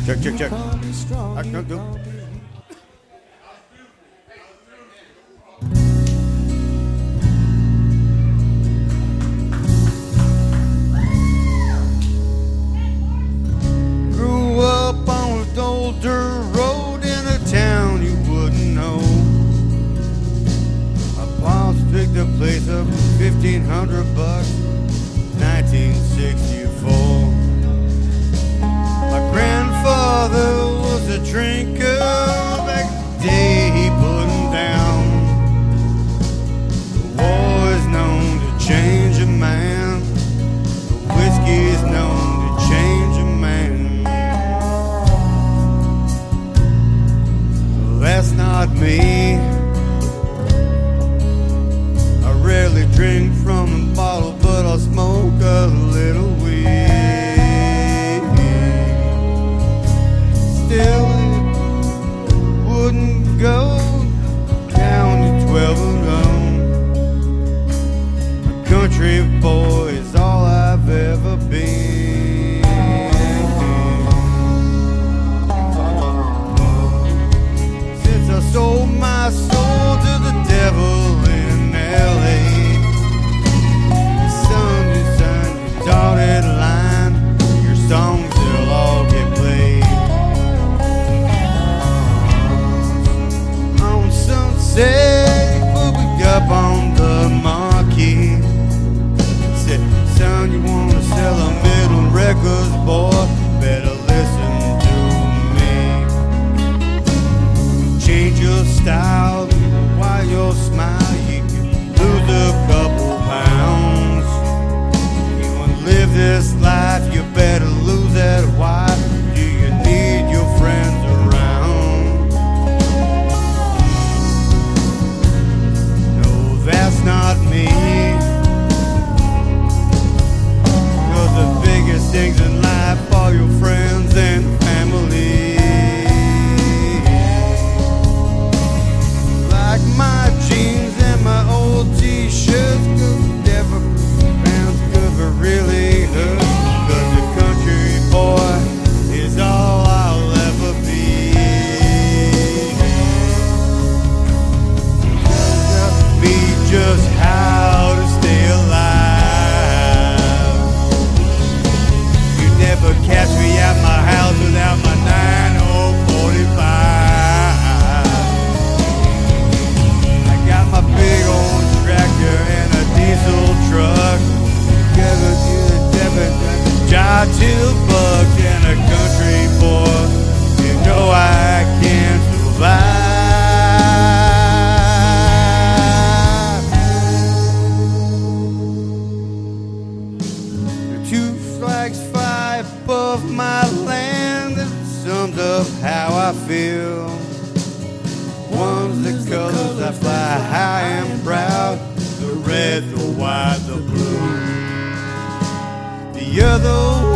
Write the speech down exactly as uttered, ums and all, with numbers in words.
Check, check, check. I can do. Grew up on an old dirt road in a town you wouldn't know. My pops picked the place up for fifteen hundred bucks, nineteen sixty-four. My grandfather was a drinker, back in the day he put him down. The war is known to change a man, the whiskey is known to change a man. That's not me. I rarely drink from a bottle, but I'll smoke a little weed. Still wouldn't go down to twelve alone. A country boy is all I've ever been. Since I sold my soul to the devil in L A, son, you signed your dotted line, your songs they'll all get played. Sunset, moving up on the marquee. Said, son, you wanna sell a middle records, boy? Better listen to me. Change your style while you smile, you can lose a couple pounds. You wanna live this life, you better lose that wife. Do you need your friends around? That's not me. Cause the biggest things in life are your friends and family. Like my jeans and my old t-shirts, cause never pounds could really hurt. Cause the country boy is all I'll ever be. Just how to stay alive. You never catch me at my house without my nine oh forty-five. I got my big old tractor and a diesel truck. Together to the debit and the job till bucks and a country boy. You know I can't survive. Above my land that sums up how I feel. One's the colors I fly high and proud, the red, the white, the blue. The other